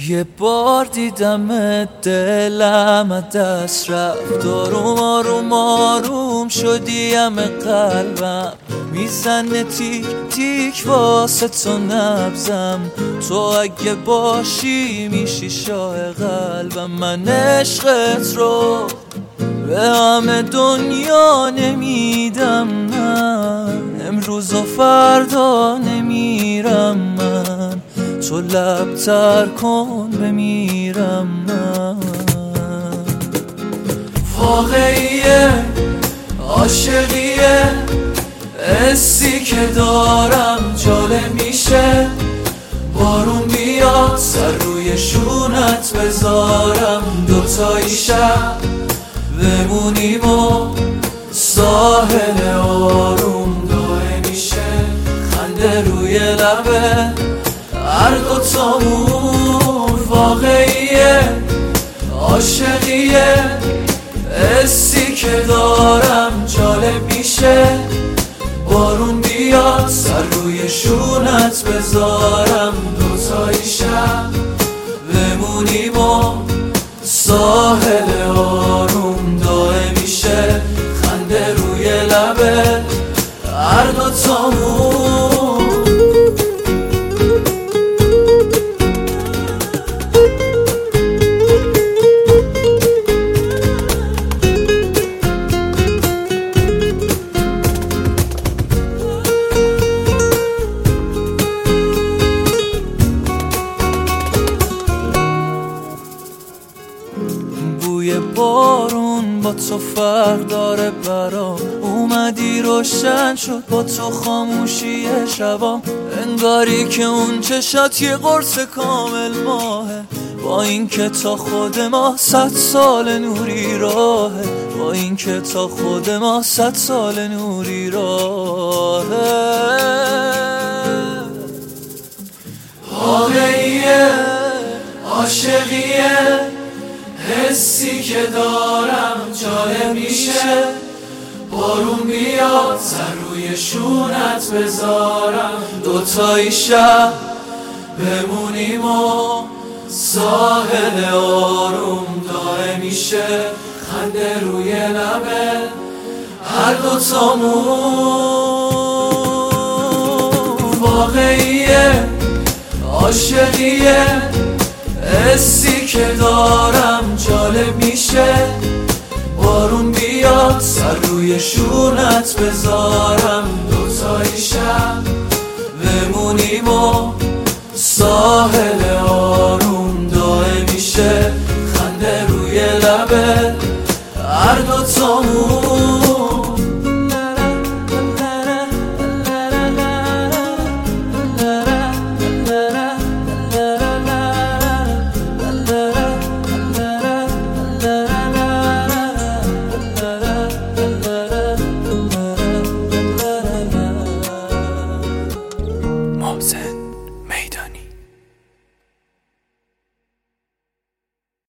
یه بار دیدم دلم دست رفت، آروم آروم آروم شدی همه قلبم، میزنه تیک تیک واسه تو نبزم. تو اگه باشی میشی شاه قلبم. من عشقت رو به همه دنیا نمیدم، من امروز و فردا نمیرم، من تو لب تر کن بمیرم. من واقعیه، عاشقیه، حسی که دارم جالب میشه. بارون بیاد سر روی شونت بذارم، دوتایی شب بمونیم و ساحل آروم داره میشه. خنده روی لبه هر دوتامون. واقعیه، عاشقیه، حسی که دارم جالب میشه. بارون بیاد سر روی شونت بذارم، دوتایی شب بمونیم و ساحل آروم داره میشه. خنده روی لبه هر دوتامون. بوی بارون با تو فرق داره برام، اومدی روشن شد با تو خاموشی شبام. انگاری که اون چشات یه قرص کامل ماهه، با این که تا خود ما 100 سال نوری راهه، با این که تا خود ما 100 سال نوری راهه. واقعیه، عاشقیه، حسی که دارم جالب میشه. بارون بیاد سر روی شونت بذارم، دوتایی شب بمونیم و ساحل آروم داره میشه. خنده روی لبه هر دوتامون. واقعیه، عاشقیه، حسی که دارم جالب میشه. بارون بیاد سر روی شونت بذارم، دوتایی شب بمونیم و ساحل